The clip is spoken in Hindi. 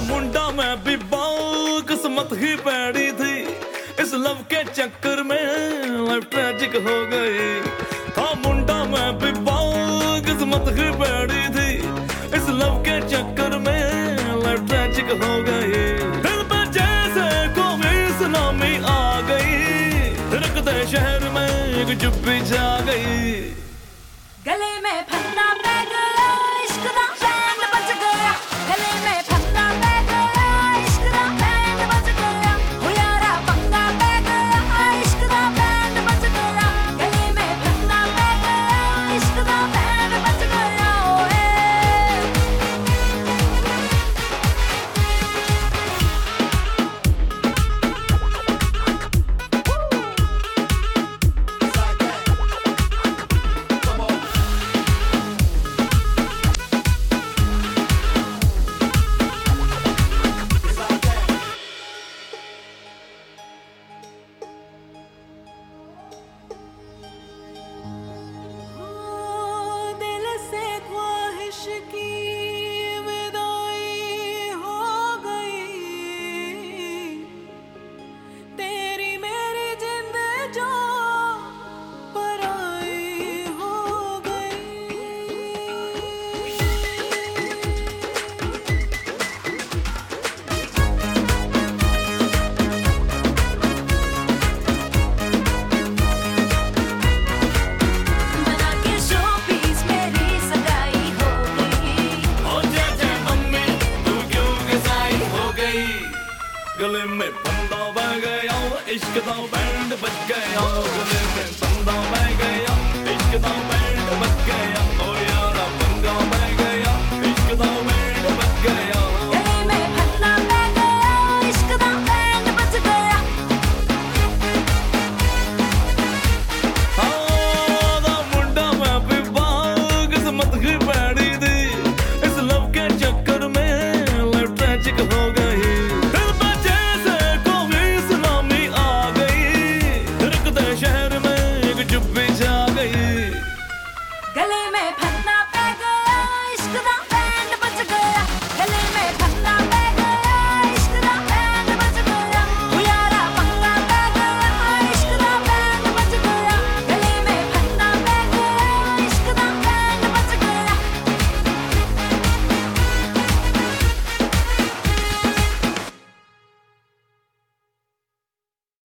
मुंडा मैं भी बाल किस्मत ही पैड़ी थी, इस लव के चक्कर में लाइफ ट्रेजिक हो गई। था मुंडा मैं भी बाल किस्मत ही पैड़ी थी, इस लव के चक्कर में लाइफ ट्रेजिक हो गई। दिल पे जैसे कोई सुनामी आ गई, रखते शहर में एक चुप्पी छा गई। गले में फंदा पै गया, इश्क दा बैंड बज गया। गले में फंदा पै गया, इश्क दा बैंड बज गया। हो यारा पंगा पै गया, इश्क दा बैंड बज गया। गले में फंदा पै गया, इश्क दा बैंड बज गया। ओए गले में फंदा बह गया, इश्क दा बैंड बज गया। गले में फंदा बह गया, इश्क दा बैंड बज गया।